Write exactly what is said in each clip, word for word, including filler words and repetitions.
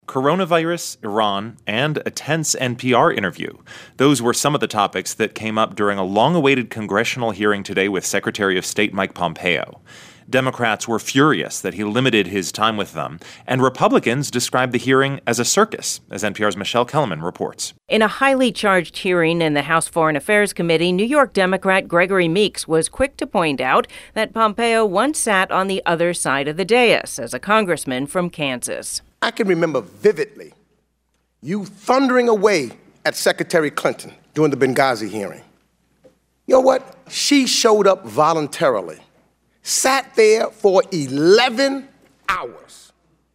coronavirus, Iran, and a tense N P R interview. Those were some of the topics that came up during a long-awaited congressional hearing today with Secretary of State Mike Pompeo. Democrats were furious that he limited his time with them, and Republicans described the hearing as a circus, as N P R's Michelle Kellerman reports. In a highly charged hearing in the House Foreign Affairs Committee, New York Democrat Gregory Meeks was quick to point out that Pompeo once sat on the other side of the dais as a congressman from Kansas. I can remember vividly you thundering away at Secretary Clinton during the Benghazi hearing. You know what? She showed up voluntarily. Sat there for eleven hours.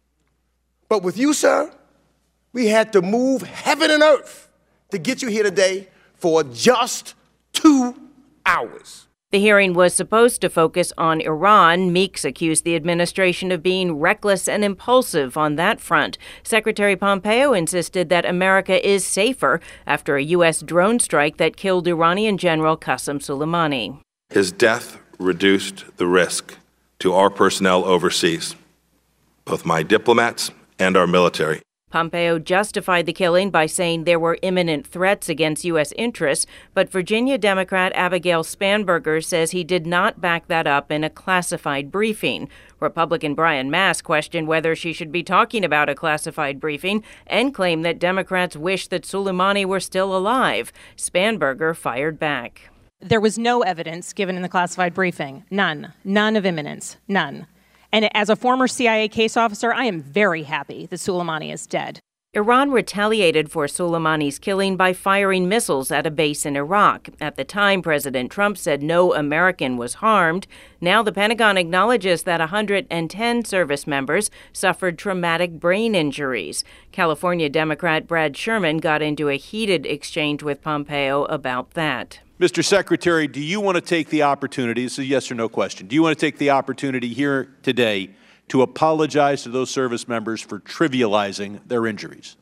But with you, sir, we had to move heaven and earth to get you here today for just two hours. The hearing was supposed to focus on Iran. Meeks accused the administration of being reckless and impulsive on that front. Secretary Pompeo insisted that America is safer after a U S drone strike that killed Iranian General Qasem Soleimani. His death reduced the risk to our personnel overseas, both my diplomats and our military. Pompeo justified the killing by saying there were imminent threats against U S interests, but Virginia Democrat Abigail Spanberger says he did not back that up in a classified briefing. Republican Brian Mast questioned whether she should be talking about a classified briefing and claimed that Democrats wish that Soleimani were still alive. Spanberger fired back. There was no evidence given in the classified briefing. None. None of imminence. None. And as a former C I A case officer, I am very happy that Soleimani is dead. Iran retaliated for Soleimani's killing by firing missiles at a base in Iraq. At the time, President Trump said no American was harmed. Now the Pentagon acknowledges that one hundred ten service members suffered traumatic brain injuries. California Democrat Brad Sherman got into a heated exchange with Pompeo about that. Mister Secretary, do you want to take the opportunity, this is a yes or no question, do you want to take the opportunity here today to apologize to those service members for trivializing their injuries?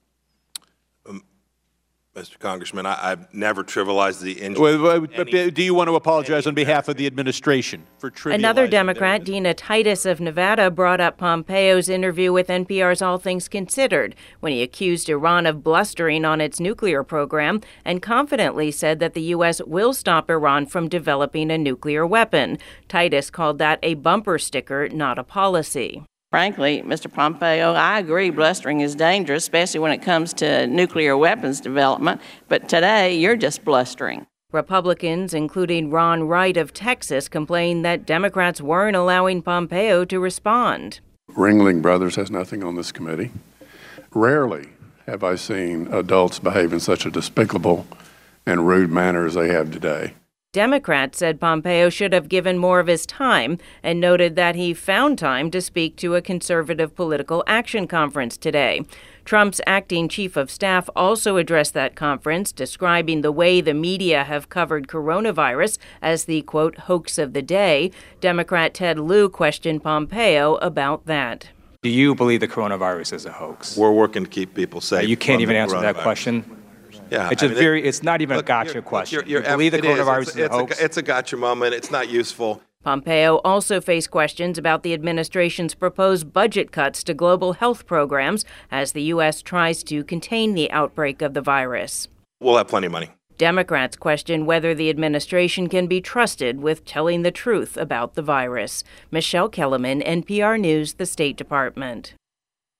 Um, Mister Congressman, I, I've never trivialized the injury. Well, but do you want to apologize on behalf of the administration for trivializing? Another Democrat, Dina Titus of Nevada, brought up Pompeo's interview with N P R's All Things Considered when he accused Iran of blustering on its nuclear program and confidently said that the U S will stop Iran from developing a nuclear weapon. Titus called that a bumper sticker, not a policy. Frankly, Mister Pompeo, I agree blustering is dangerous, especially when it comes to nuclear weapons development. But today, you're just blustering. Republicans, including Ron Wright of Texas, complained that Democrats weren't allowing Pompeo to respond. Ringling Brothers has nothing on this committee. Rarely have I seen adults behave in such a despicable and rude manner as they have today. Democrats said Pompeo should have given more of his time and noted that he found time to speak to a conservative political action conference today. Trump's acting chief of staff also addressed that conference, describing the way the media have covered coronavirus as the, quote, hoax of the day. Democrat Ted Lieu questioned Pompeo about that. Do you believe the coronavirus is a hoax? We're working to keep people safe. You can't even answer that question. Yeah, it's I a mean, very. It, it's not even look, a gotcha you're, question. You're, you're, you believe the coronavirus is. is, it's, a hoax? A, it's a gotcha moment. It's not useful. Pompeo also faced questions about the administration's proposed budget cuts to global health programs as the U S tries to contain the outbreak of the virus. We'll have plenty of money. Democrats question whether the administration can be trusted with telling the truth about the virus. Michelle Kellerman, N P R News, the State Department.